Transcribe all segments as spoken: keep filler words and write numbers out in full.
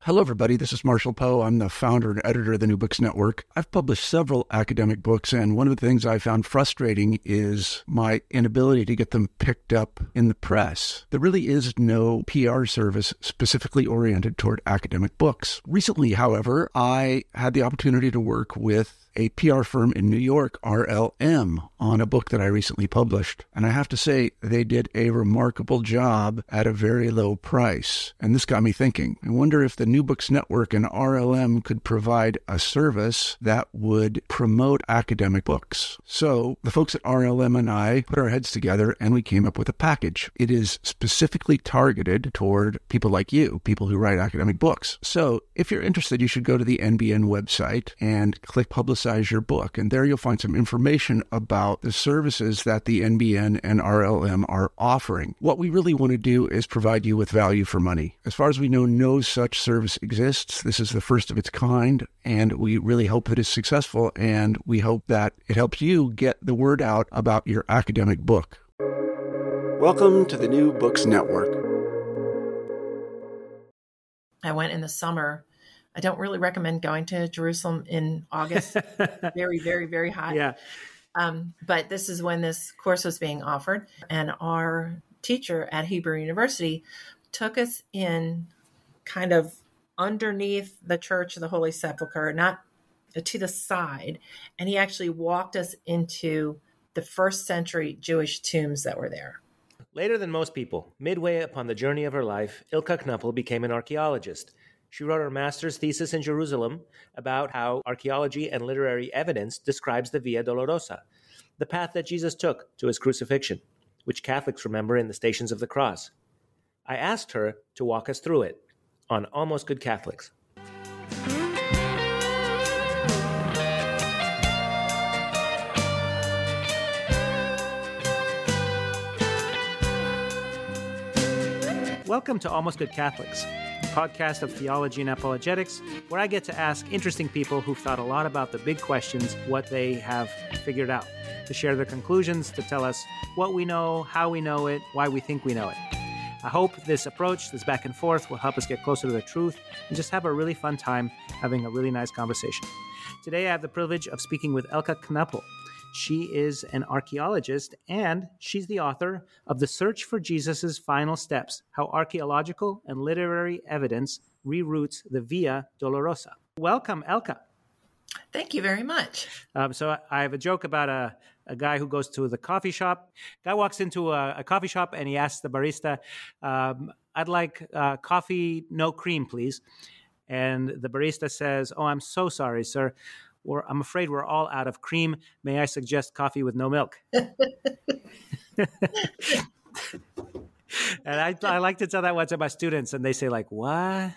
Hello, everybody. This is Marshall Poe. I'm the founder and editor of the New Books Network. I've published several academic books, and one of the things I found frustrating is my inability to get them picked up in the press. There really is no P R service specifically oriented toward academic books. Recently, however, I had the opportunity to work with a P R firm in New York, R L M, on a book that I recently published. And I have to say, they did a remarkable job at a very low price. And this got me thinking. I wonder if the New Books Network and R L M could provide a service that would promote academic books. So the folks at R L M and I put our heads together and we came up with a package. It is specifically targeted toward people like you, people who write academic books. So if you're interested, you should go to the N B N website and click Publicize your book. And there you'll find some information about the services that the N B N and R L M are offering. What we really want to do is provide you with value for money. As far as we know, no such service exists. This is the first of its kind, and we really hope that it's successful, and we hope that it helps you get the word out about your academic book. Welcome to the New Books Network. I went in the summer. I don't really recommend going to Jerusalem in August. Very, very, very hot. Yeah. Um, but this is when this course was being offered. And our teacher at Hebrew University took us in kind of underneath the Church of the Holy Sepulchre, not to the side. And he actually walked us into the first century Jewish tombs that were there. Later than most people, midway upon the journey of her life, Ilka Knuppel became an archaeologist. She wrote her master's thesis in Jerusalem about how archaeology and literary evidence describes the Via Dolorosa, the path that Jesus took to his crucifixion, which Catholics remember in the Stations of the Cross. I asked her to walk us through it on Almost Good Catholics. Welcome to Almost Good Catholics, podcast of theology and apologetics, where I get to ask interesting people who've thought a lot about the big questions, what they have figured out, to share their conclusions, to tell us what we know, how we know it, why we think we know it. I hope this approach, this back and forth, will help us get closer to the truth and just have a really fun time having a really nice conversation. Today I have the privilege of speaking with Ilka Knuppel. She is an archaeologist, and she's the author of The Search for Jesus' Final Steps, How Archaeological and Literary Evidence Reroutes the Via Dolorosa. Welcome, Ilka. Thank you very much. Um, so I have a joke about a, a guy who goes to the coffee shop. Guy walks into a, a coffee shop, and he asks the barista, um, I'd like uh, coffee, no cream, please. And the barista says, oh, I'm so sorry, sir. Or I'm afraid we're all out of cream. May I suggest coffee with no milk? And I, I like to tell that one to my students, and they say, like, what?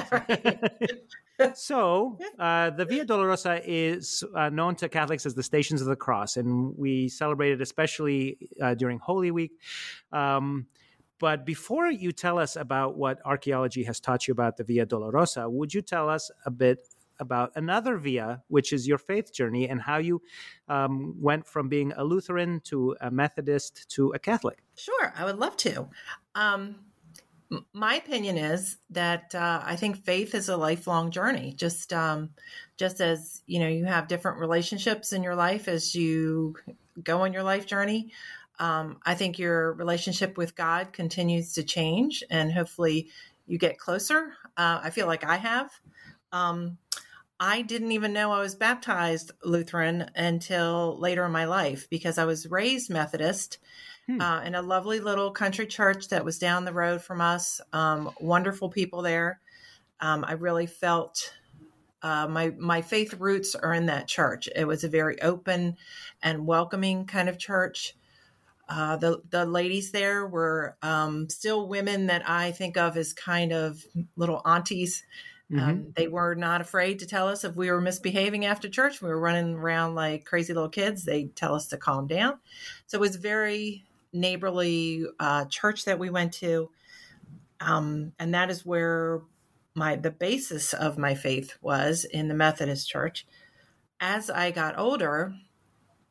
So uh, the Via Dolorosa is uh, known to Catholics as the Stations of the Cross, and we celebrate it especially uh, during Holy Week. Um, but before you tell us about what archaeology has taught you about the Via Dolorosa, would you tell us a bit about another via, which is your faith journey, and how you um, went from being a Lutheran to a Methodist to a Catholic? Sure, I would love to. Um, m- my opinion is that uh, I think faith is a lifelong journey. Just, um, just as you know, you have different relationships in your life as you go on your life journey. Um, I think your relationship with God continues to change, and hopefully, you get closer. Uh, I feel like I have. Um, I didn't even know I was baptized Lutheran until later in my life because I was raised Methodist hmm. uh, in a lovely little country church that was down the road from us. Um, wonderful people there. Um, I really felt uh, my my faith roots are in that church. It was a very open and welcoming kind of church. Uh, the the ladies there were um, still women that I think of as kind of little aunties. Mm-hmm. Um, they were not afraid to tell us if we were misbehaving after church. We were running around like crazy little kids. They'd tell us to calm down. So it was a very neighborly uh, church that we went to. Um, and that is where my the basis of my faith was, in the Methodist Church. As I got older,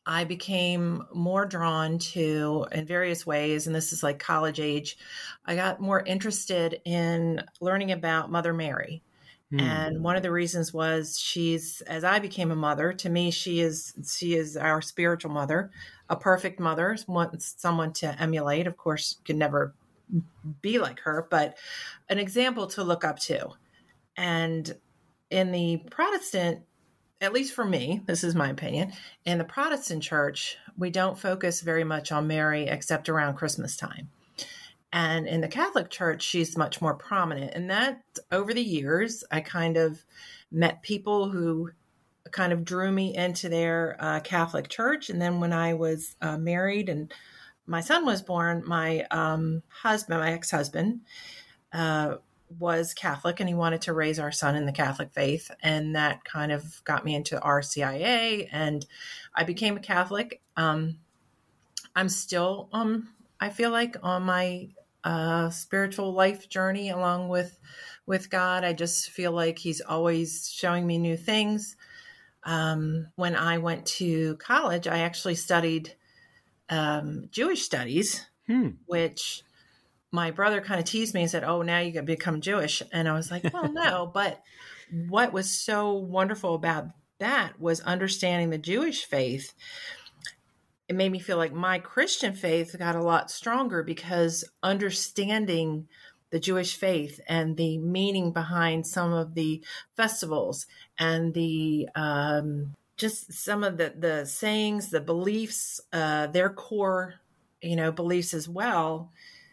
I became more drawn to, in various ways, and this is like college age, I got more interested in learning about Mother Mary. Hmm. And one of the reasons was she's, as I became a mother, to me, she is she is our spiritual mother, a perfect mother, someone to emulate. Of course, could never be like her, but an example to look up to. And in the Protestant, at least for me, this is my opinion, in the Protestant church, we don't focus very much on Mary except around Christmas time. And in the Catholic church, she's much more prominent. And that over the years, I kind of met people who kind of drew me into their uh, Catholic church. And then when I was uh, married and my son was born, my um, husband, my ex-husband, uh, was Catholic, and he wanted to raise our son in the Catholic faith. And that kind of got me into R C I A, and I became a Catholic. Um, I'm still, um, I feel like, on my uh, spiritual life journey along with, with God. I just feel like he's always showing me new things. Um, when I went to college, I actually studied um, Jewish studies, hmm. which my brother kind of teased me and said, oh, now you can become Jewish. And I was like, well, no. But what was so wonderful about that was understanding the Jewish faith. It made me feel like my Christian faith got a lot stronger because understanding the Jewish faith and the meaning behind some of the festivals and the um, just some of the, the sayings, the beliefs, uh, their core, you know, beliefs as well,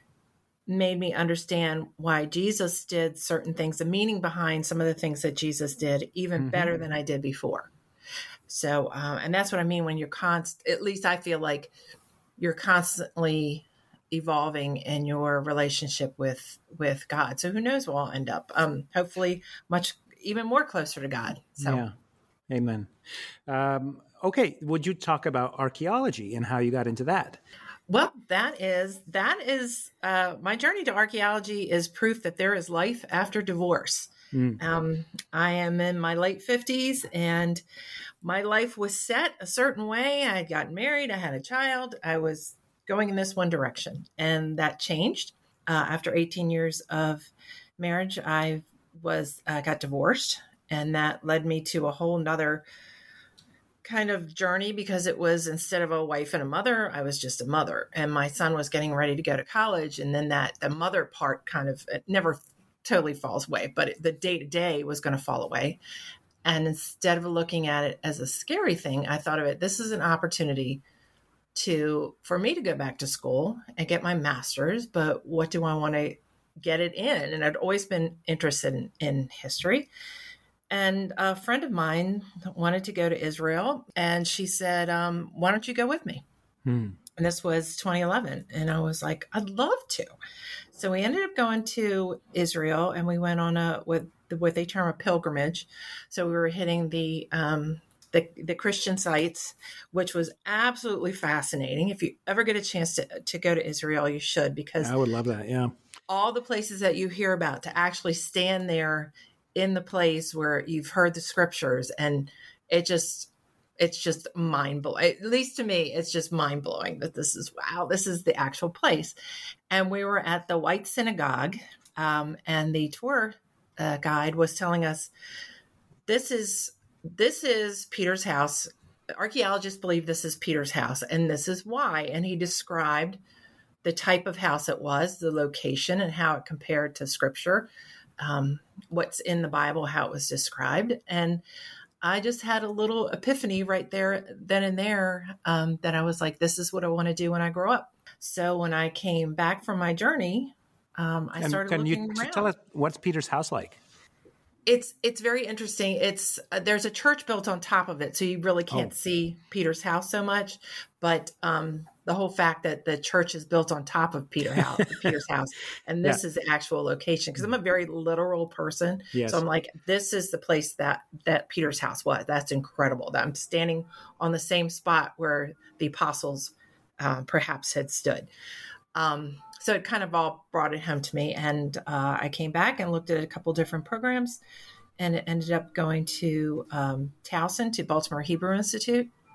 made me understand why Jesus did certain things, the meaning behind some of the things that Jesus did even mm-hmm. better than I did before. So, uh, and that's what I mean when you're const, at least I feel like you're constantly evolving in your relationship with, with God. So who knows where I'll end up? Um, hopefully much, even more closer to God. So, yeah. Amen. Um, okay. Would you talk about archaeology and how you got into that? Well, that is, that is, uh, my journey to archaeology is proof that there is life after divorce. Mm. Um, I am in my late fifties and my life was set a certain way. I had gotten married. I had a child. I was going in this one direction, and that changed. Uh, after eighteen years of marriage, I was, uh, got divorced, and that led me to a whole nother kind of journey because it was, instead of a wife and a mother, I was just a mother, and my son was getting ready to go to college. And then that the mother part kind of, it never totally falls away, but it, the day to day was going to fall away. And instead of looking at it as a scary thing, I thought of it, this is an opportunity to, for me to go back to school and get my master's, but what do I want to get it in? And I'd always been interested in, in history. And a friend of mine wanted to go to Israel, and she said, um, why don't you go with me? Hmm. And this was twenty eleven. And I was like, I'd love to. So we ended up going to Israel, and we went on a, with what they term a pilgrimage. So we were hitting the, um, the, the Christian sites, which was absolutely fascinating. If you ever get a chance to, to go to Israel, you should, because I would love that. Yeah. All the places that you hear about, to actually stand there in the place where you've heard the scriptures, and it just, it's just mind blowing. At least to me, it's just mind blowing that this is, wow, this is the actual place. And we were at the White Synagogue, um, and the tour uh, guide was telling us, this is, this is Peter's house. Archaeologists believe this is Peter's house, and this is why. And he described the type of house it was, the location, and how it compared to scripture, um, what's in the Bible, how it was described. And I just had a little epiphany right there, then and there, um, that I was like, this is what I want to do when I grow up. So when I came back from my journey, um, I and started can looking you around. Tell us, what's Peter's house like? It's it's very interesting. It's uh, there's a church built on top of it, so you really can't oh. see Peter's house so much. But um, the whole fact that the church is built on top of Peter house, Peter's house, and this yeah. is the actual location. Because I'm a very literal person, yes. so I'm like, this is the place that that Peter's house was. That's incredible. That I'm standing on the same spot where the apostles uh, perhaps had stood. Um, So it kind of all brought it home to me. And uh, I came back and looked at a couple different programs, and it ended up going to um, Towson, to Baltimore Hebrew Institute.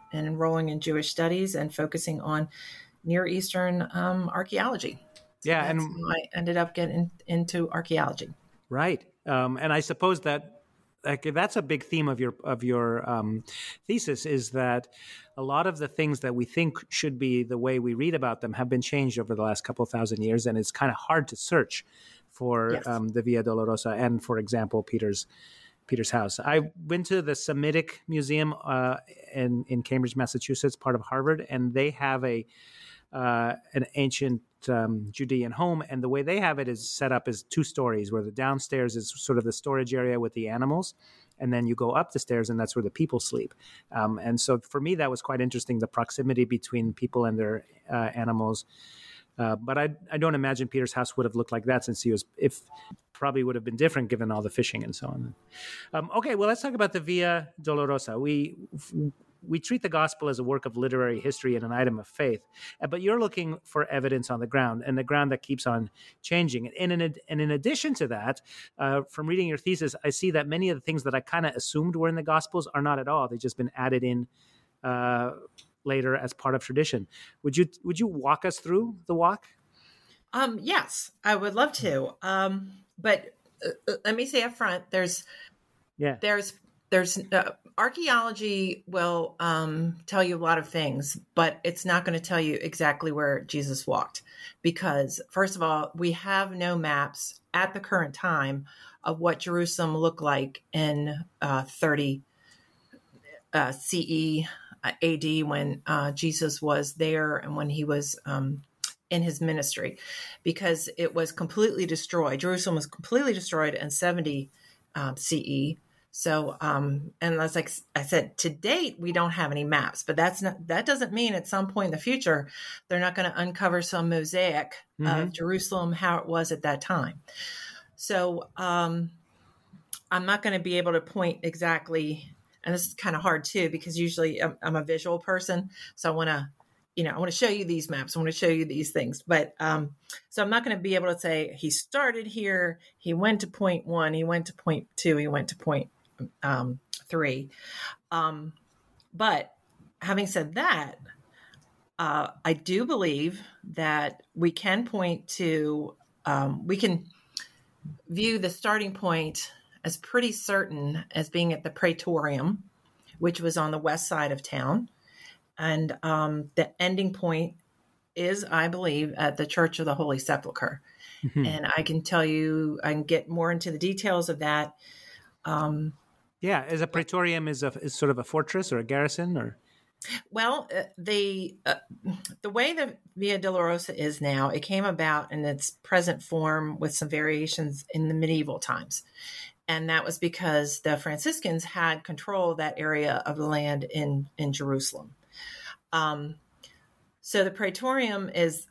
and enrolling in Jewish studies and focusing on Near Eastern um, archaeology. So Yeah, that's and how I ended up getting into archaeology. right, um, and I suppose that like that's a big theme of your of your um, thesis is that a lot of the things that we think should be the way we read about them have been changed over the last couple of thousand years, and it's kind of hard to search for Yes. um, the Via Dolorosa and, for example, Peter's Peter's house. I went to the Semitic Museum uh, in in Cambridge, Massachusetts, part of Harvard, and they have a uh, an ancient um, Judean home, and the way they have it is set up as two stories, where the downstairs is sort of the storage area with the animals, and then you go up the stairs, and that's where the people sleep. Um, and so for me, that was quite interesting, the proximity between people and their uh, animals. Uh, but I, I don't imagine Peter's house would have looked like that, since he was, if probably would have been different given all the fishing and so on. Um, okay, well, let's talk about the Via Dolorosa. We we treat the gospel as a work of literary history and an item of faith, but you're looking for evidence on the ground, and the ground that keeps on changing. And in, and in addition to that, uh, from reading your thesis, I see that many of the things that I kind of assumed were in the gospels are not at all. They've just been added in uh, later as part of tradition. Would you would you walk us through the walk? Um, yes, I would love to. Um, but uh, let me say up front, there's Yeah. there's there's uh, archaeology will um, tell you a lot of things, but it's not going to tell you exactly where Jesus walked, because first of all, we have no maps at the current time of what Jerusalem looked like in uh, thirty uh, C E, uh, A D, when uh, Jesus was there and when he was um, in his ministry, because it was completely destroyed. Jerusalem was completely destroyed in seventy um, C E. So, um, and as like I said, to date, we don't have any maps, but that's not, that doesn't mean at some point in the future, they're not going to uncover some mosaic mm-hmm. of Jerusalem, how it was at that time. So, um, I'm not going to be able to point exactly, and this is kind of hard too, because usually I'm, I'm a visual person. So I want to, you know, I want to show you these maps. I want to show you these things. But um, so I'm not going to be able to say he started here, he went to point one, he went to point two, he went to point um, three. Um, but having said that, uh, I do believe that we can point to, um, we can view the starting point as pretty certain as being at the Praetorium, which was on the west side of town. And um, the ending point is, I believe, at the Church of the Holy Sepulchre. Mm-hmm. And I can tell you, I can get more into the details of that. Um, yeah, is a Praetorium is a is sort of a fortress or a garrison, or? Well, uh, the uh, the way the Via Dolorosa is now, it came about in its present form with some variations in the medieval times. And that was because the Franciscans had control of that area of the land in, in Jerusalem. Um, so the Praetorium is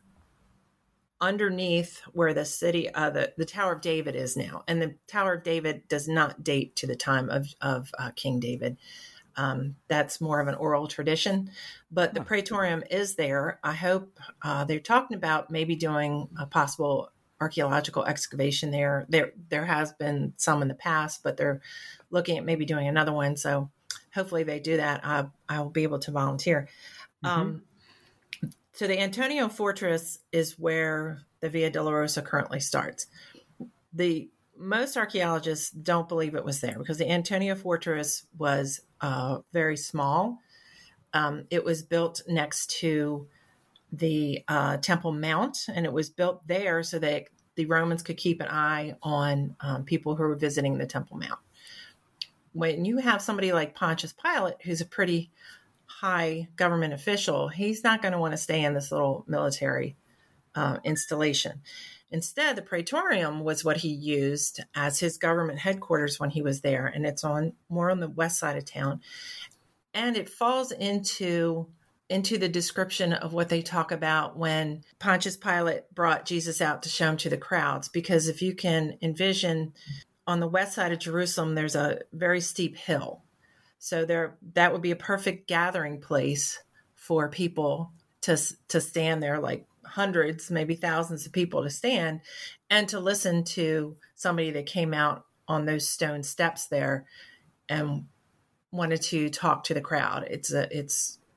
underneath where the city, uh, the, the Tower of David is now. And the Tower of David does not date to the time of, of uh, King David. Um, that's more of an oral tradition. But the Praetorium is there. I hope uh, they're talking about maybe doing a possible archaeological excavation there. There there has been some in the past, but they're looking at maybe doing another one. So hopefully they do that. I, I will be able to volunteer. Mm-hmm. Um, so the Antonio Fortress is where the Via Dolorosa currently starts. The most archaeologists don't believe it was there because the Antonio Fortress was uh, very small. Um, it was built next to the uh, Temple Mount, and it was built there so that the Romans could keep an eye on um, people who were visiting the Temple Mount. When you have somebody like Pontius Pilate, who's a pretty high government official, he's not going to want to stay in this little military uh, installation. Instead, the Praetorium was what he used as his government headquarters when he was there, and it's on more on the west side of town. And it falls into into the description of what they talk about when Pontius Pilate brought Jesus out to show him to the crowds. Because if you can envision, on the west side of Jerusalem, there's a very steep hill. So there, that would be a perfect gathering place for people to, to stand there, like hundreds, maybe thousands of people to stand and to listen to somebody that came out on those stone steps there and wanted to talk to the crowd. It's a, it's,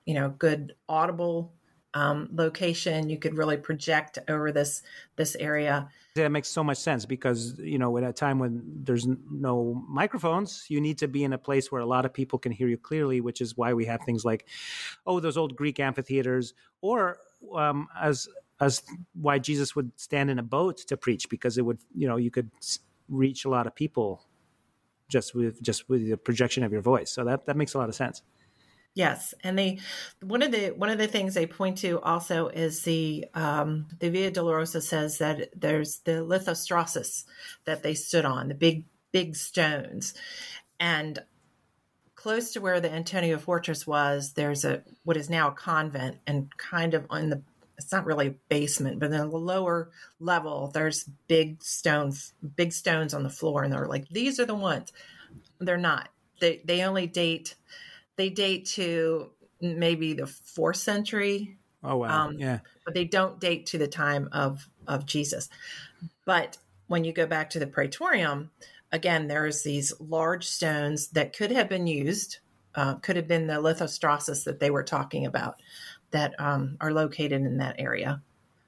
you know, good audible um, location. You could really project over this this area. That makes so much sense because, you know, at a time when there's no microphones, you need to be in a place where a lot of people can hear you clearly, which is why we have things like, oh, those old Greek amphitheaters, or um, as as why Jesus would stand in a boat to preach, because it would, you know, you could reach a lot of people just with just with the projection of your voice. So that, that makes a lot of sense. Yes, and they one of the one of the things they point to also is the um, the Via Dolorosa says that there's the lithostrasus that they stood on, the big big stones, and close to where the Antonia Fortress was, there's a what is now a convent, and kind of on the it's not really a basement, but in the lower level, there's big stones, big stones on the floor, and they're like, these are the ones. They're not. They they only date. They date to maybe the fourth century. Oh, wow. Um, yeah. But they don't date to the time of, of Jesus. But when you go back to the Praetorium, again, there's these large stones that could have been used, uh, could have been the lithostrasus that they were talking about, that um, are located in that area.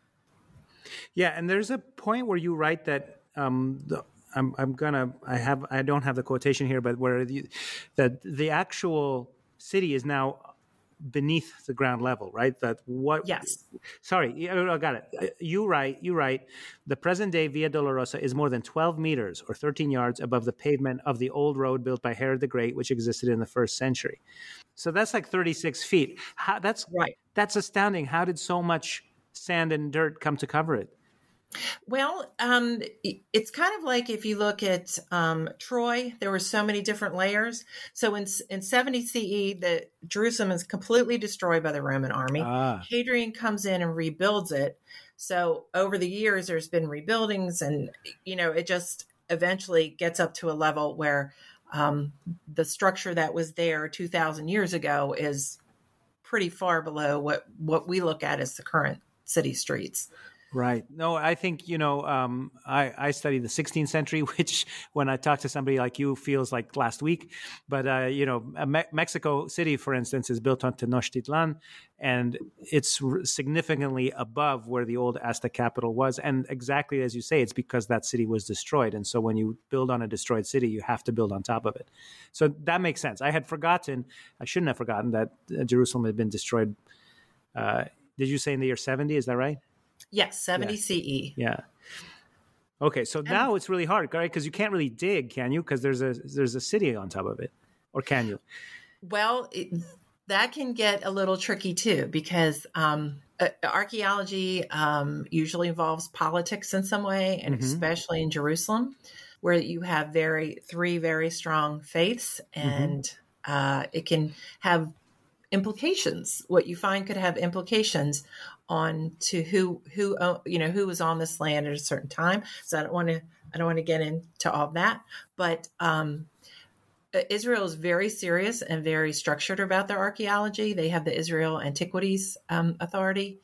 Yeah, and there's a point where you write that um, the I'm I'm gonna I have I don't have the quotation here, but where the that the actual city is now beneath the ground level, right? That what? Yes. Sorry, I got it. You write you write the present day Via Dolorosa is more than twelve meters or thirteen yards above the pavement of the old road built by Herod the Great, which existed in the first century. So that's like thirty-six feet. How, that's right. That's astounding. How did so much sand and dirt come to cover it? Well, um, it's kind of like if you look at um, Troy, there were so many different layers. So in in seventy C E, the Jerusalem is completely destroyed by the Roman army. Ah. Hadrian comes in and rebuilds it. So over the years, there's been rebuildings, and you know, it just eventually gets up to a level where um, the structure that was there two thousand years ago is pretty far below what what we look at as the current city streets. Right. No, I think, you know, um, I, I studied the sixteenth century, which when I talk to somebody like you feels like last week. But, uh, you know, Me- Mexico City, for instance, is built on Tenochtitlan, and it's r- significantly above where the old Aztec capital was. And exactly as you say, it's because that city was destroyed. And so when you build on a destroyed city, you have to build on top of it. So that makes sense. I had forgotten, I shouldn't have forgotten that uh, Jerusalem had been destroyed. Uh, did you say in the year seventy? Is that right? Yes, seventy yeah. C E. Yeah. Okay, so now it's really hard, right? Because you can't really dig, can you? Because there's a there's a city on top of it, or can you? Well, it, that can get a little tricky too, because um, uh, archaeology um, usually involves politics in some way, and mm-hmm. especially in Jerusalem, where you have very three very strong faiths, and mm-hmm. uh, it can have implications. What you find could have implications on to who who you know who was on this land at a certain time. So I don't want to I don't want to get into all of that, but um, Israel is very serious and very structured about their archaeology. They have the Israel Antiquities um, Authority,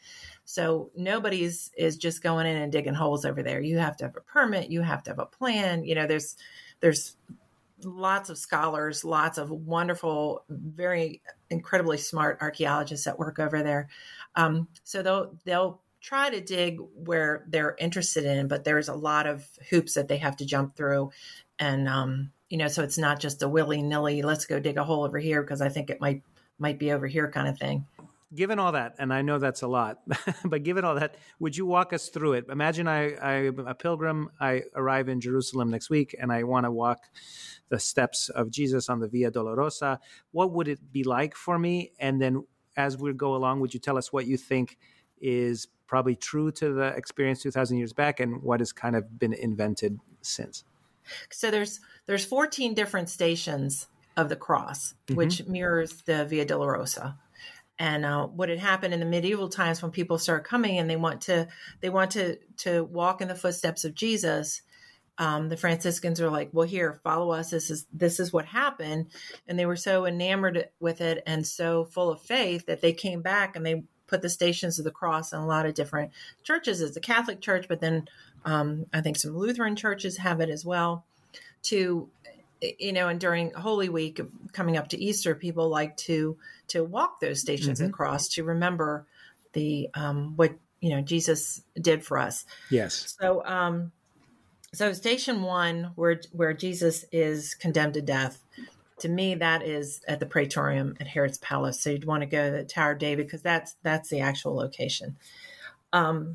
so nobody's is just going in and digging holes over there. You have to have a permit. You have to have a plan. You know, there's there's lots of scholars, lots of wonderful, very incredibly smart archaeologists that work over there. Um, so they'll they'll try to dig where they're interested in, but there's a lot of hoops that they have to jump through, and um, you know, so it's not just a willy nilly, let's go dig a hole over here because I think it might might be over here kind of thing. Given all that, and I know that's a lot, but given all that, would you walk us through it? Imagine I, I'm a pilgrim. I arrive in Jerusalem next week, and I want to walk the steps of Jesus on the Via Dolorosa. What would it be like for me? And then as we go along, would you tell us what you think is probably true to the experience two thousand years back and what has kind of been invented since? So there's there's fourteen different stations of the cross, mm-hmm. which mirrors the Via Dolorosa. And uh, what had happened in the medieval times when people start coming and they want to they want to to walk in the footsteps of Jesus, um, the Franciscans are like, well, here, follow us. This is this is what happened. And they were so enamored with it and so full of faith that they came back and they put the Stations of the Cross in a lot of different churches. It's a Catholic church, but then um, I think some Lutheran churches have it as well, to you know, and during Holy Week coming up to Easter, people like to to walk those stations Mm-hmm. across to remember the um, what you know Jesus did for us. Yes. So, um, so station one, where where Jesus is condemned to death, to me that is at the Praetorium at Herod's palace. So you'd want to go to the Tower of David because that's that's the actual location. Um,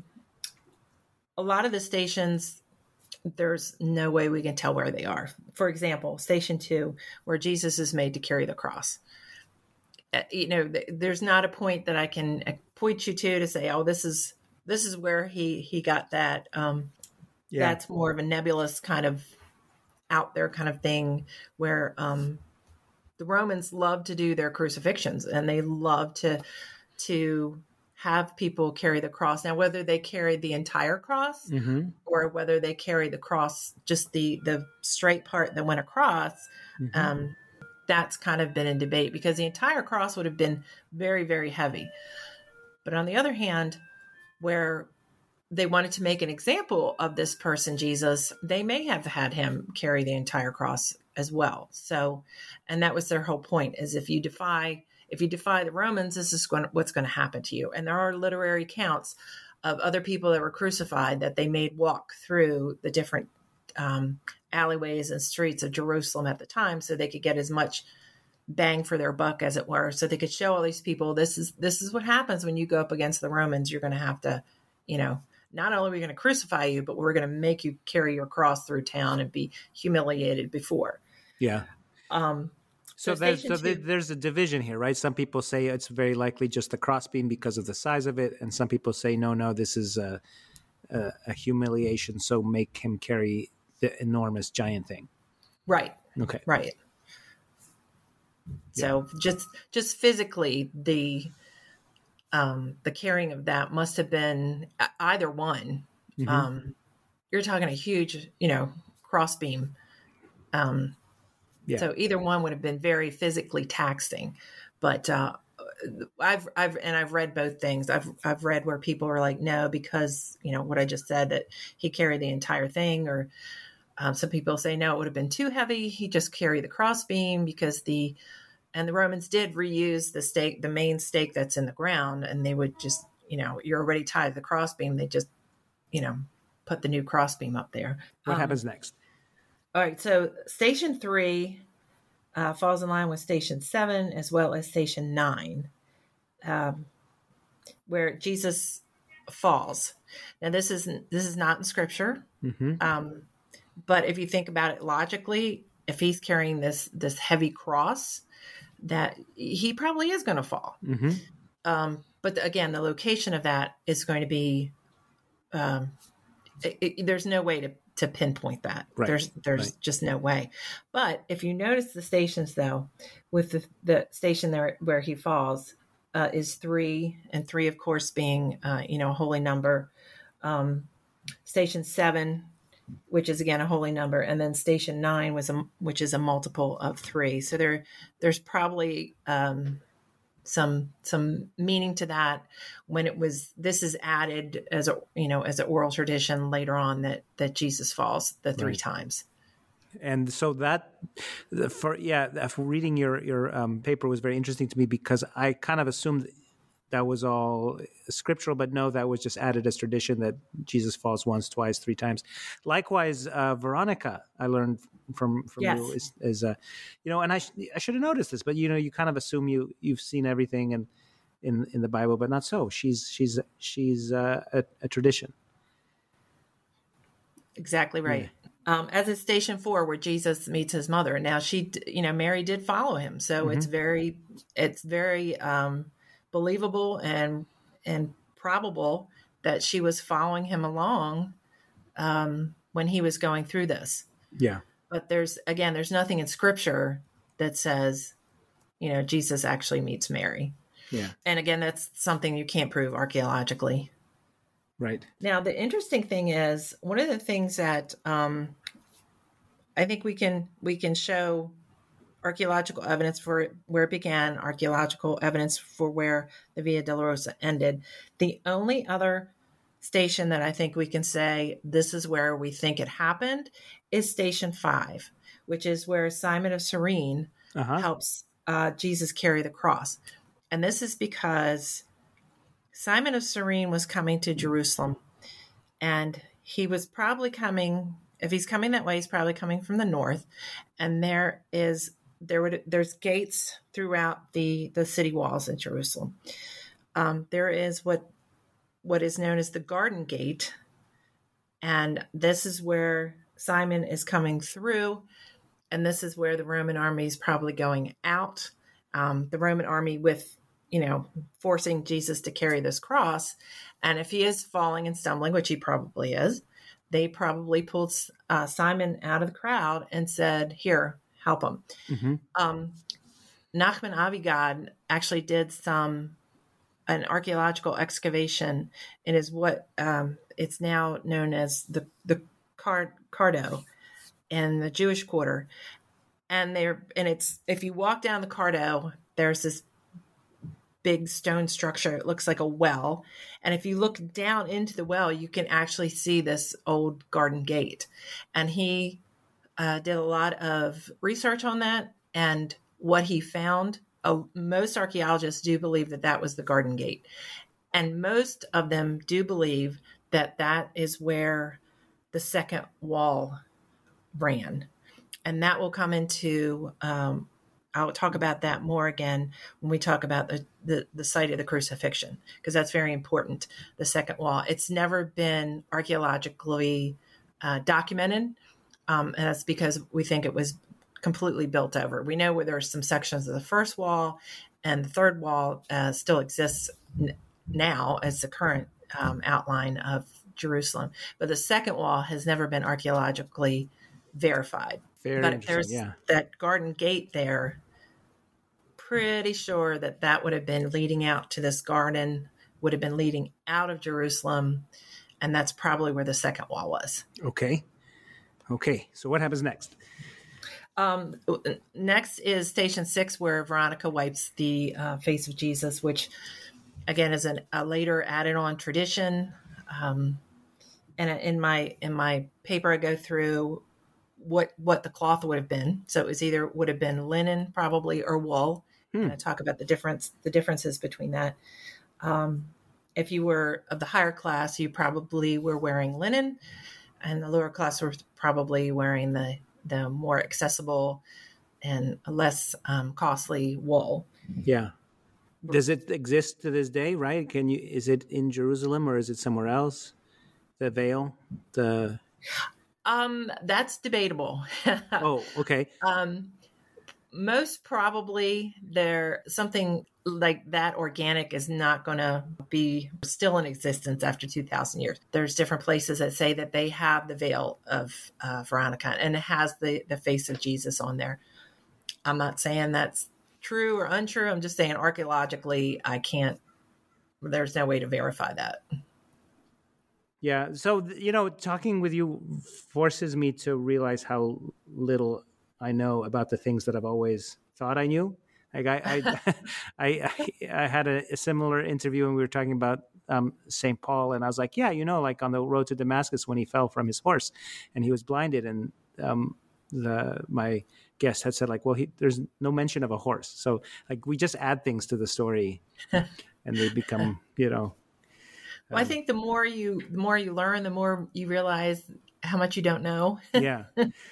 a lot of the stations, there's no way we can tell where they are. For example, station two, where Jesus is made to carry the cross. Uh, you know, th- there's not a point that I can uh, point you to to say, oh, this is this is where he he got that. Um, Yeah. That's more of a nebulous kind of out there kind of thing where um, the Romans love to do their crucifixions, and they love to to have people carry the cross. Now, whether they carried the entire cross Mm-hmm. or whether they carry the cross, just the the straight part that went across, Mm-hmm. um, that's kind of been in debate because the entire cross would have been very, very heavy. But on the other hand, where they wanted to make an example of this person, Jesus, they may have had him carry the entire cross as well. So, and that was their whole point, is if you defy, if you defy the Romans, this is going, what's going to happen to you. And there are literary accounts of other people that were crucified that they made walk through the different um, alleyways and streets of Jerusalem at the time so they could get as much bang for their buck, as it were. So they could show all these people, this is, this is what happens when you go up against the Romans. You're going to have to, you know, not only are we going to crucify you, but we're going to make you carry your cross through town and be humiliated before. Yeah. Um, So, So there's station so there- two- there's a division here, right? Some people say it's very likely just the crossbeam because of the size of it, and some people say no, no, this is a a, a humiliation, so make him carry the enormous giant thing. right, Okay. right. So just just physically, the um, the carrying of that must have been e- either one. Mhm. Um, you're talking a huge, you know, crossbeam. Um, Yeah. So either one would have been very physically taxing. But uh, I've I've and I've read both things. I've I've read where people are like, no, because you know what I just said, that he carried the entire thing, or um, some people say no, it would have been too heavy. He just carried the crossbeam because the and the Romans did reuse the stake, the main stake that's in the ground, and they would just, you know, you're already tied to the crossbeam. They just, you know, put the new crossbeam up there. What Um, happens next? All right, so station three uh, falls in line with station seven as well as station nine, um, where Jesus falls. Now, this isn't this is not in Scripture, Mm-hmm. um, but if you think about it logically, if he's carrying this this heavy cross, that he probably is going to fall. Mm-hmm. Um, but again, the location of that is going to be um, it, it, there's no way to to pinpoint that. Right. There's there's Right. just no way. But if you notice the stations though, with the, the station there where he falls uh, is three, and three of course being uh, you know a holy number. Um, station seven, which is again a holy number, and then station nine was a which is a multiple of three. So there there's probably um, some some meaning to that when it was this is added as a you know as an oral tradition later on that that Jesus falls the three Right. times. And so that, the- for yeah, for reading your your um, paper was very interesting to me because I kind of assumed that was all scriptural, but no, that was just added as tradition that Jesus falls once, twice, three times. Likewise, uh, Veronica, I learned from from Yes. you is, is uh, you know, and I sh- I should have noticed this, but you know, you kind of assume you you've seen everything in in in the Bible, but not so. She's she's she's uh, a, a tradition. Exactly right. Um, as is station four, where Jesus meets his mother. Now she, d- you know, Mary did follow him, so it's very, it's very um, believable and and probable that she was following him along um, when he was going through this. Yeah. But there's again, there's nothing in Scripture that says, you know, Jesus actually meets Mary. Yeah. And again, that's something you can't prove archaeologically. Right. Now, the interesting thing is one of the things that um, I think we can we can show archaeological evidence for where it began, archaeological evidence for where the Via Dolorosa ended. The only other station that I think we can say this is where we think it happened is Station Five, which is where Simon of Cyrene Uh-huh. helps uh, Jesus carry the cross. And this is because Simon of Cyrene was coming to Jerusalem, and he was probably coming, if he's coming that way, he's probably coming from the north. And there is, there would, there's gates throughout the, the city walls in Jerusalem. Um, there is what, what is known as the Garden Gate. And this is where Simon is coming through. And this is where the Roman army is probably going out. Um, the Roman army with, you know, forcing Jesus to carry this cross. And if he is falling and stumbling, which he probably is, they probably pulled uh, Simon out of the crowd and said, here, help him. Mm-hmm. Um, Nachman Avigad actually did some, an archaeological excavation in is what um, it's now known as the, the Card, Cardo in the Jewish Quarter. And they're, and it's, if you walk down the Cardo, there's this big stone structure. It looks like a well. And if you look down into the well, you can actually see this old garden gate. And he uh, did a lot of research on that. And what he found, uh, most archaeologists do believe that that was the garden gate. And most of them do believe that that is where the second wall ran. And that will come into, um, I'll talk about that more again when we talk about the, the, the site of the crucifixion, because that's very important, the second wall. It's never been archaeologically uh, documented, um, and that's because we think it was completely built over. We know where there are some sections of the first wall, and the third wall uh, still exists n- now as the current um, outline of Jerusalem. But the second wall has never been archaeologically verified. Very but interesting, there's yeah. that garden gate there. Pretty sure that that would have been leading out to this garden, would have been leading out of Jerusalem. And that's probably where the second wall was. Okay. Okay. So what happens next? Um, next is station six, where Veronica wipes the uh, face of Jesus, which again is an, a later added on tradition. Um, and in my, in my paper, I go through what, what the cloth would have been. So it was either would have been linen probably or wool. Hmm. And I talk about the difference, the differences between that. Um, if you were of the higher class, you probably were wearing linen, and the lower class were probably wearing the, the more accessible and less um, costly wool. Yeah. Does it exist to this day, right? Can you, is it in Jerusalem or is it somewhere else? The veil, the, Um, that's debatable. oh, okay. Um, most probably there something like that organic is not going to be still in existence after two thousand years. There's different places that say that they have the veil of uh, Veronica, and it has the, the face of Jesus on there. I'm not saying that's true or untrue. I'm just saying archaeologically, I can't, there's no way to verify that. Yeah. So, you know, talking with you forces me to realize how little I know about the things that I've always thought I knew. Like I, I, I, I, I had a, a similar interview and we were talking about um, Saint Paul, and I was like, yeah, you know, like on the road to Damascus when he fell from his horse and he was blinded, and um, the my guest had said like, well, he, there's no mention of a horse, so like we just add things to the story, and they become, you know. Well, I think the more you, the more you learn, the more you realize how much you don't know. Yeah.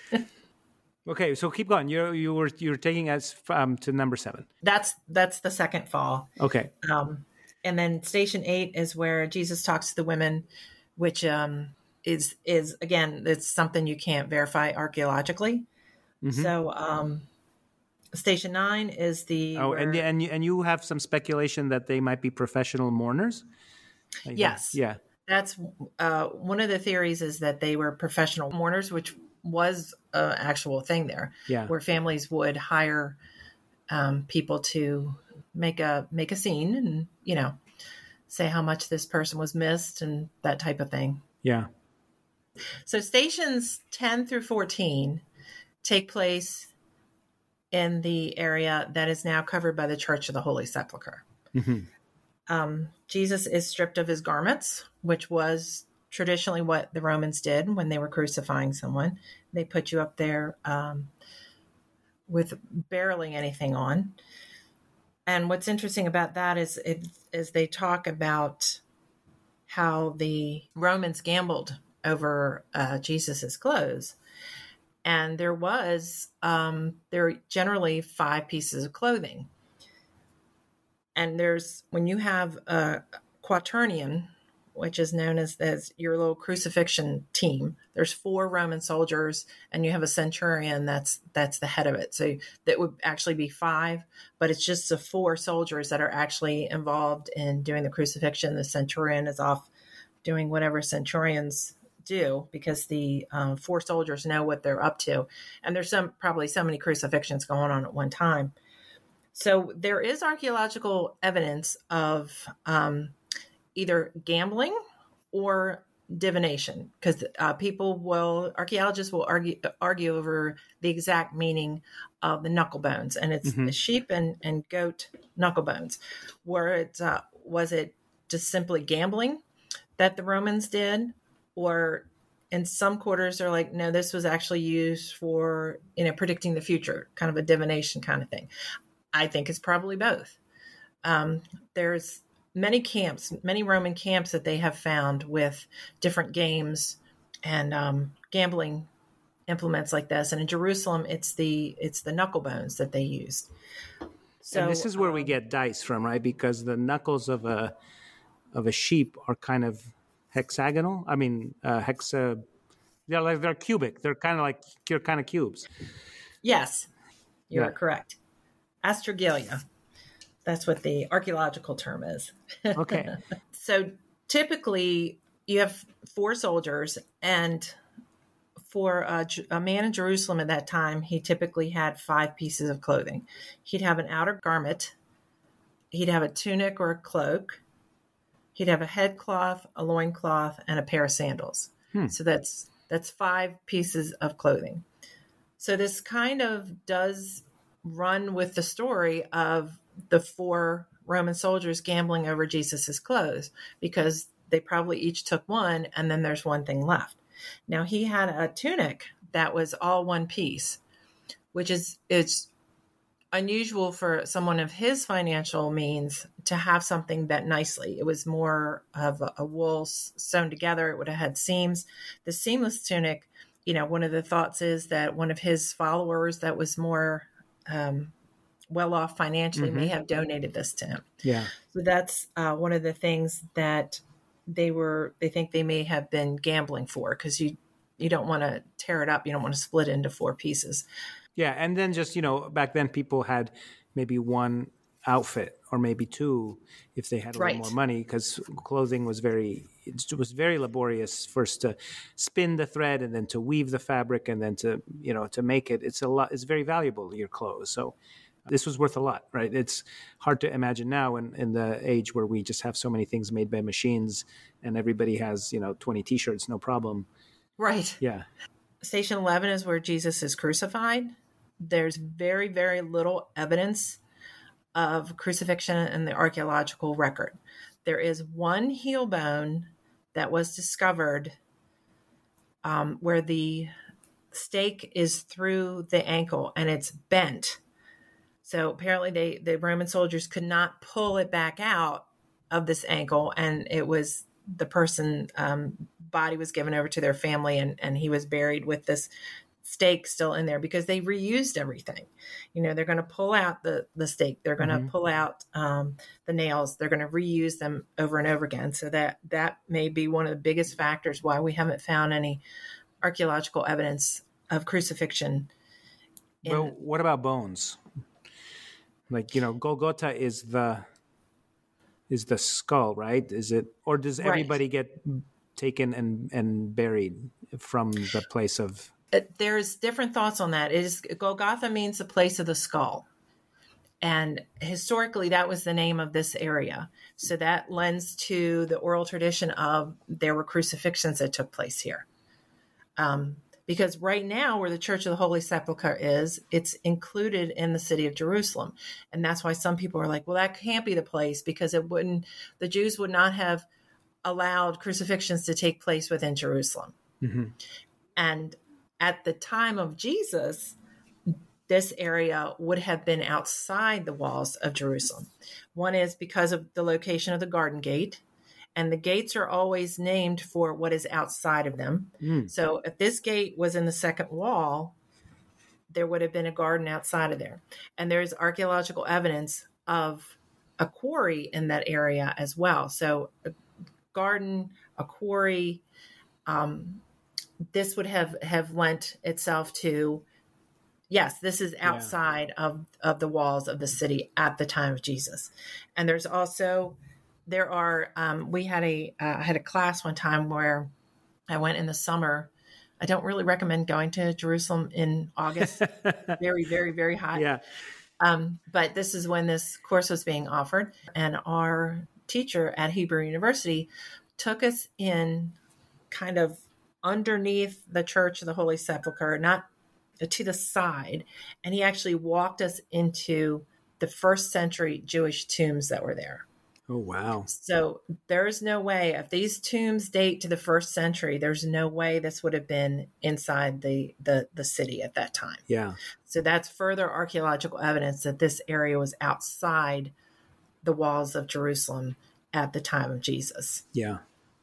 Okay, so keep going. You you were you were taking us um, to number seven. That's that's the second fall. Okay. Um, and then station eight is where Jesus talks to the women, which um, is is again, it's something you can't verify archaeologically. Mm-hmm. So um, station nine is the oh, where, and and you, and you have some speculation that they might be professional mourners. Like yes, that, yeah. That's uh, one of the theories is that they were professional mourners, which was an actual thing there, yeah. where families would hire um, people to make a make a scene and, you know, say how much this person was missed and that type of thing. Yeah. So stations ten through fourteen take place in the area that is now covered by the Church of the Holy Sepulchre. Mm-hmm. Um, Jesus is stripped of his garments, which was traditionally what the Romans did when they were crucifying someone. They put you up there um, with barely anything on. And what's interesting about that is, it, is they talk about how the Romans gambled over uh, Jesus's clothes. And there was, um, there are generally five pieces of clothing. And there's, when you have a quaternion, which is known as, as your little crucifixion team, there's four Roman soldiers and you have a centurion that's that's the head of it. So that would actually be five, but it's just the four soldiers that are actually involved in doing the crucifixion. The centurion is off doing whatever centurions do, because the um, four soldiers know what they're up to. And there's some probably so many crucifixions going on at one time. So there is archaeological evidence of um, either gambling or divination, because uh, people will, archaeologists will argue argue over the exact meaning of the knuckle bones, and it's mm-hmm. sheep and, and goat knuckle bones. Where it uh, was it just simply gambling that the Romans did, or in some quarters they're like, no, this was actually used for, you know, predicting the future, kind of a divination kind of thing. I think it's probably both. Um, there's many camps, many Roman camps that they have found with different games and um, gambling implements like this. And in Jerusalem, it's the it's the knuckle bones that they used. So and this is where um, we get dice from, right? Because the knuckles of a of a sheep are kind of hexagonal. I mean, uh, hexa. They're like they're cubic. They're kind of like you're kind of cubes. Yes, you're yeah. correct. Astragallia. That's what the archaeological term is. Okay. So typically you have four soldiers, and for a, a man in Jerusalem at that time, he typically had five pieces of clothing. He'd have an outer garment. He'd have a tunic or a cloak. He'd have a headcloth, a loincloth, and a pair of sandals. Hmm. So that's that's five pieces of clothing. So this kind of does run with the story of the four Roman soldiers gambling over Jesus's clothes, because they probably each took one and then there's one thing left. Now he had a tunic that was all one piece, which is it's unusual for someone of his financial means to have something that nicely. It was more of a, a wool sewn together. It would have had seams. The seamless tunic, you know, one of the thoughts is that one of his followers that was more um, well off financially mm-hmm. may have donated this to him. Yeah. So that's uh, one of the things that they were, they think they may have been gambling for, because you, you don't want to tear it up. You don't want to split it into four pieces. Yeah. And then just, you know, back then people had maybe one outfit or maybe two if they had a right. little more money, because clothing was very, it was very laborious first to spin the thread and then to weave the fabric and then to, you know, to make it. It's a lot, it's very valuable, your clothes. So this was worth a lot, right? It's hard to imagine now in, in the age where we just have so many things made by machines and everybody has, you know, twenty T-shirts, no problem. Right. Yeah. Station eleven is where Jesus is crucified. There's very, very little evidence of crucifixion in the archaeological record. There is one heel bone that was discovered um, where the stake is through the ankle and it's bent. So apparently they, the Roman soldiers could not pull it back out of this ankle, and it was the person um, body was given over to their family, and, and he was buried with this stake still in there, because they reused everything. You know, they're going to pull out the, the stake. They're going to mm-hmm. pull out um, the nails. They're going to reuse them over and over again. So that, that may be one of the biggest factors why we haven't found any archaeological evidence of crucifixion. In... Well, what about bones? Like, you know, Golgotha is the is the skull, right? Is it, or does everybody right. get taken and, and buried from the place of? There's different thoughts on that. It is, Golgotha means the place of the skull. And historically, that was the name of this area. So that lends to the oral tradition of there were crucifixions that took place here. Um, because right now, where the Church of the Holy Sepulchre is, it's included in the city of Jerusalem. And that's why some people are like, well, that can't be the place, because it wouldn't, the Jews would not have allowed crucifixions to take place within Jerusalem. Mm-hmm. And at the time of Jesus, this area would have been outside the walls of Jerusalem. One is because of the location of the Garden Gate, and the gates are always named for what is outside of them. Mm. So if this gate was in the second wall, there would have been a garden outside of there. And there's archaeological evidence of a quarry in that area as well. So a garden, a quarry, um, this would have, have lent itself to, yes, this is outside yeah. of, of the walls of the city at the time of Jesus. And there's also, there are, um, we had a, uh, I had a class one time where I went in the summer. I don't really recommend going to Jerusalem in August. very, very, very hot. Yeah. Um, but this is when this course was being offered. And our teacher at Hebrew University took us in kind of underneath the Church of the Holy Sepulchre, not to the side. And he actually walked us into the first century Jewish tombs that were there. Oh, wow. So there's no way, if these tombs date to the first century, there's no way this would have been inside the, the, the city at that time. Yeah. So that's further archaeological evidence that this area was outside the walls of Jerusalem at the time of Jesus. Yeah.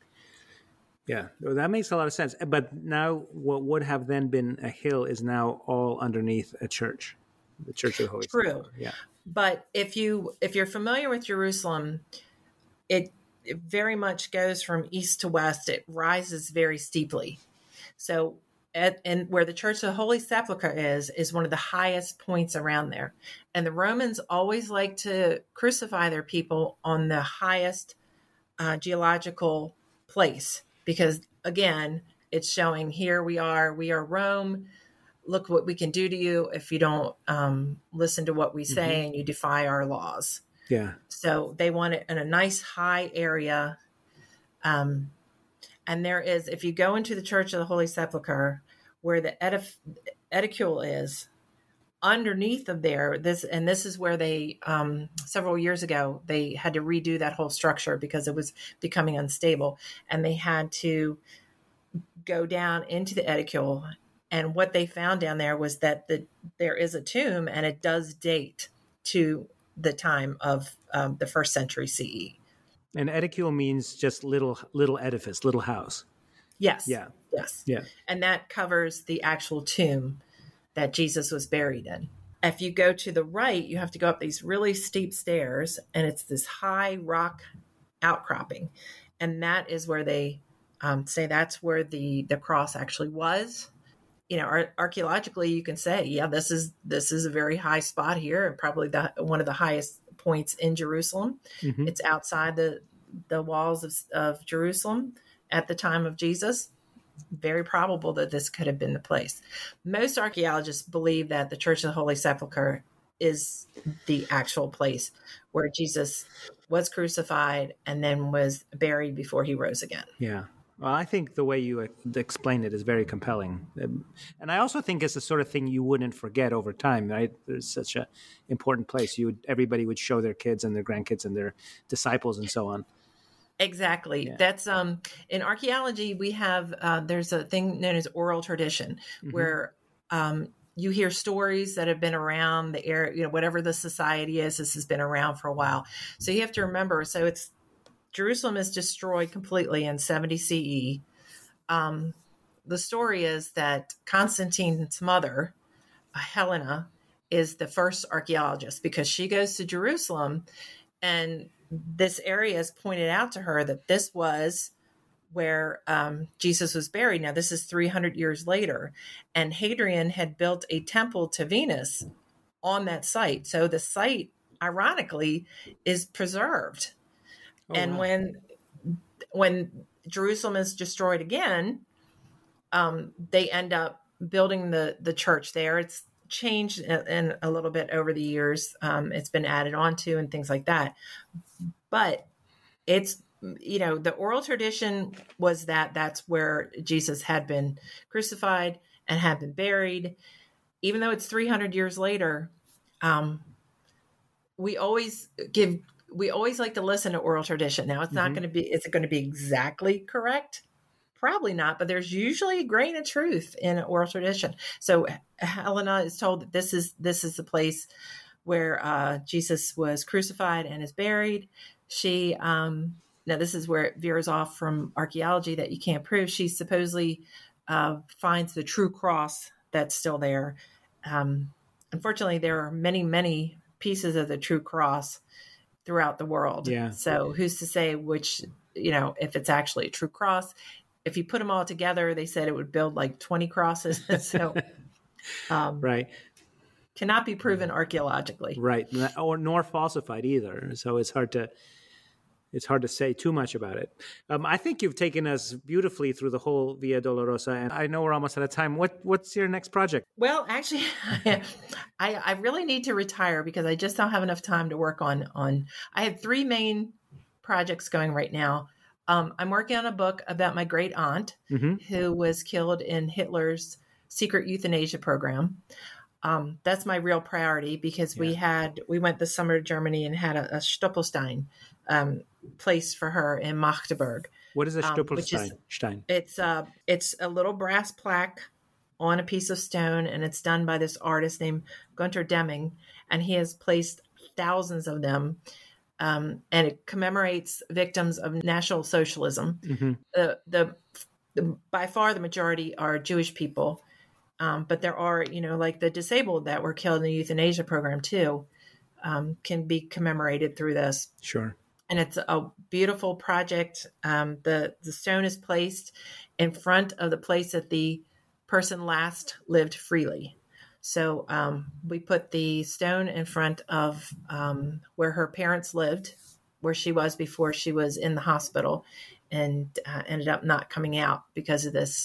Yeah, well, that makes a lot of sense. But now what would have then been a hill is now all underneath a church, the Church of the Holy Spirit. True. Yeah. But if you if you're familiar with Jerusalem, it, it very much goes from east to west. It rises very steeply. So, at, and where the Church of the Holy Sepulchre is, is one of the highest points around there. And the Romans always like to crucify their people on the highest uh, geological place because, again, it's showing here we are, we are Rome. Look what we can do to you if you don't um, listen to what we say mm-hmm. and you defy our laws. Yeah. So they want it in a nice high area. Um, and there is, if you go into the Church of the Holy Sepulchre, where the edif- edicule is, underneath of there, this, and this is where they, um, several years ago, they had to redo that whole structure because it was becoming unstable. And they had to go down into the edicule. And what they found down there was that the, there is a tomb, and it does date to the time of um, the first century C E. And edicule means just little little edifice, little house. Yes. Yeah. Yes. Yeah. And that covers the actual tomb that Jesus was buried in. If you go to the right, you have to go up these really steep stairs, and it's this high rock outcropping. And that is where they um, say that's where the, the cross actually was. You know, ar- archaeologically, you can say, yeah, this is this is a very high spot here, and probably the, one of the highest points in Jerusalem. Mm-hmm. It's outside the the walls of, of Jerusalem at the time of Jesus. Very probable that this could have been the place. Most archaeologists believe that the Church of the Holy Sepulchre is the actual place where Jesus was crucified and then was buried before he rose again. Yeah. Well, I think the way you explain it is very compelling. And I also think it's the sort of thing you wouldn't forget over time, right? There's such an important place. You would, everybody would show their kids and their grandkids and their disciples and so on. Exactly. Yeah. That's um in archaeology, we have, uh, there's a thing known as oral tradition mm-hmm. where um, you hear stories that have been around the area, you know, whatever the society is, this has been around for a while. So you have to remember, so it's, Jerusalem is destroyed completely in seventy C E. Um, the story is that Constantine's mother, Helena, is the first archaeologist because she goes to Jerusalem, and this area is pointed out to her that this was where um, Jesus was buried. Now, this is three hundred years later, and Hadrian had built a temple to Venus on that site. So the site, ironically, is preserved. Oh, and wow. when when Jerusalem is destroyed again, um, they end up building the, the church there. It's changed in, in a little bit over the years. Um, it's been added onto and things like that. But it's, you know, the oral tradition was that that's where Jesus had been crucified and had been buried. Even though it's three hundred years later, um, we always give we always like to listen to oral tradition. Now, it's not Mhm. going to be, is it going to be exactly correct? Probably not, but there's usually a grain of truth in oral tradition. So Helena is told that this is this is the place where uh, Jesus was crucified and is buried. She um, now this is where it veers off from archaeology that you can't prove. She supposedly uh, finds the true cross that's still there. Um, unfortunately, there are many many pieces of the true cross throughout the world. Yeah. So who's to say which, you know, if it's actually a true cross? If you put them all together, they said it would build like twenty crosses. So, um, Right. cannot be proven archaeologically. Right. Or nor falsified either. So it's hard to it's hard to say too much about it. Um, I think you've taken us beautifully through the whole Via Dolorosa, and I know we're almost out of time. What what's your next project? Well, actually, I, I really need to retire because I just don't have enough time to work on on. I have three main projects going right now. Um, I'm working on a book about my great aunt Mm-hmm. who was killed in Hitler's secret euthanasia program. Um, that's my real priority because we Yeah. had we went this summer to Germany and had a, a Stoppelstein um, placed for her in Magdeburg. What is a Um, which is- Stoppelstein? Stein? It's a it's a little brass plaque on a piece of stone, and it's done by this artist named Gunter Deming, and he has placed thousands of them. Um, and it commemorates victims of National Socialism. Mm-hmm. The, the the by far the majority are Jewish people, um, but there are, you know, like the disabled that were killed in the euthanasia program too, um, can be commemorated through this. Sure. And it's a beautiful project. Um, the the stone is placed in front of the place that the person last lived freely. So um, we put the stone in front of um, where her parents lived, where she was before she was in the hospital, and uh, ended up not coming out because of this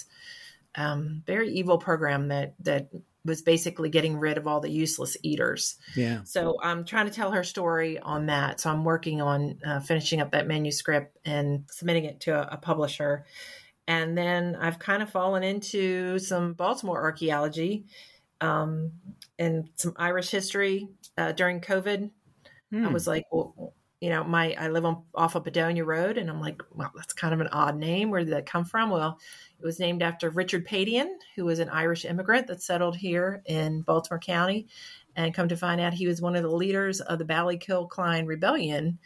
um, very evil program that that was basically getting rid of all the useless eaters. Yeah. So I'm trying to tell her story on that. So I'm working on uh, finishing up that manuscript and submitting it to a, a publisher. And then I've kind of fallen into some Baltimore archaeology um, and some Irish history uh, during COVID. Hmm. I was like, well, you know, my I live on off of Padonia Road, and I'm like, well, that's kind of an odd name. Where did that come from? Well, it was named after Richard Padian, who was an Irish immigrant that settled here in Baltimore County, and come to find out, he was one of the leaders of the Ballykilcline Rebellion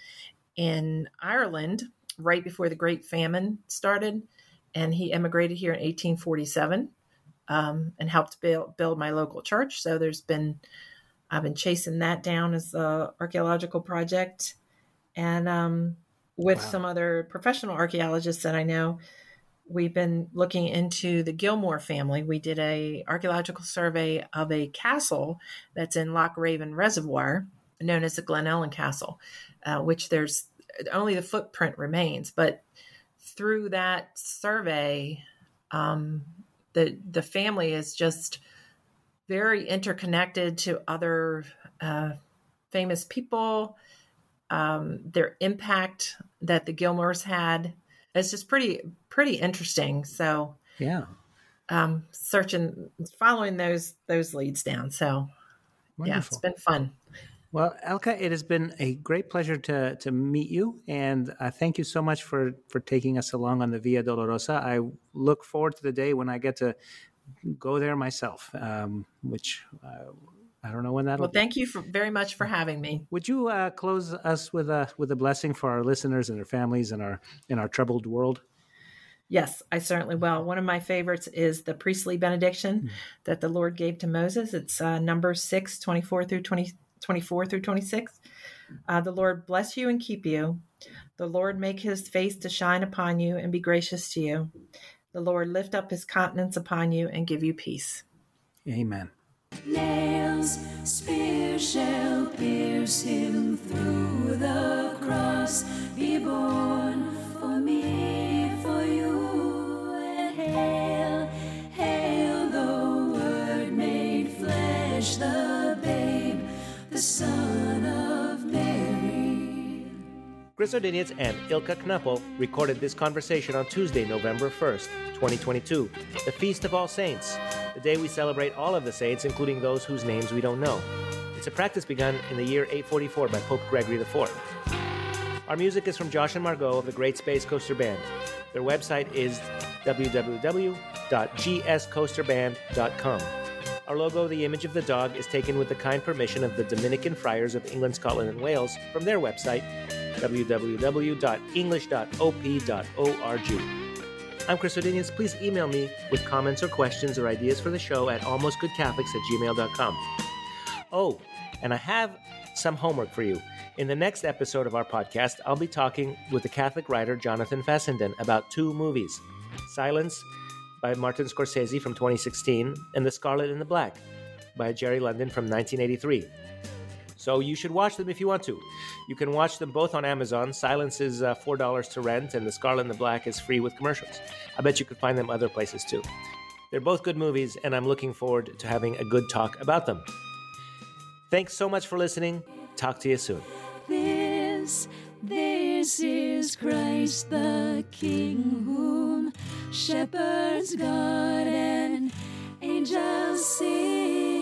in Ireland right before the Great Famine started, and he immigrated here in eighteen forty-seven um, and helped build build my local church. So there's been I've been chasing that down as an archaeological project. And um, with Wow. some other professional archaeologists that I know, we've been looking into the Gilmore family. We did a archaeological survey of a castle that's in Loch Raven Reservoir, known as the Glenellen Castle, uh, which there's only the footprint remains. But through that survey, um, the the family is just very interconnected to other uh, famous people. Um, their impact that the Gilmores had, it's just pretty, pretty interesting. So, Yeah. um, searching, following those, those leads down. So yeah, it's Wonderful. been fun. Well, Elke, it has been a great pleasure to to meet you, and uh, thank you so much for for taking us along on the Via Dolorosa. I look forward to the day when I get to go there myself, um, which uh, I don't know when that'll Well, thank you for very much for having me. Would you uh, close us with a with a blessing for our listeners and their families in our in our troubled world? Yes, I certainly will. One of my favorites is the priestly benediction mm. that the Lord gave to Moses. It's uh, Numbers six, twenty-four through twenty, twenty-four through twenty-six. Uh, the Lord bless you and keep you. The Lord make his face to shine upon you and be gracious to you. The Lord lift up his countenance upon you and give you peace. Amen. Nails, spear shall pierce him through the cross. Be born for me, for you, and hail, hail the Word made flesh, the babe, the Son of Mary. Chris Ordiniez and Ilka Knuppel recorded this conversation on Tuesday, November first, twenty twenty-two, the Feast of All Saints, the day we celebrate all of the saints, including those whose names we don't know. It's a practice begun in the year eight forty-four by Pope Gregory the Fourth. Our music is from Josh and Margot of the Great Space Coaster Band. Their website is w w w dot g s coaster band dot com. Our logo, the image of the dog, is taken with the kind permission of the Dominican Friars of England, Scotland, and Wales from their website, w w w dot english dot o p dot org. I'm Chris Odinius. Please email me with comments or questions or ideas for the show at almostgoodcatholics at gmail dot com. Oh, and I have some homework for you. In the next episode of our podcast, I'll be talking with the Catholic writer Jonathan Fessenden about two movies, Silence by Martin Scorsese from twenty sixteen and The Scarlet and the Black by Jerry London from nineteen eighty-three. So you should watch them if you want to. You can watch them both on Amazon. Silence is uh, four dollars to rent, and The Scarlet and the Black is free with commercials. I bet you could find them other places too. They're both good movies, and I'm looking forward to having a good talk about them. Thanks so much for listening. Talk to you soon. This, this is Christ the King, whom shepherds guard and angels sing.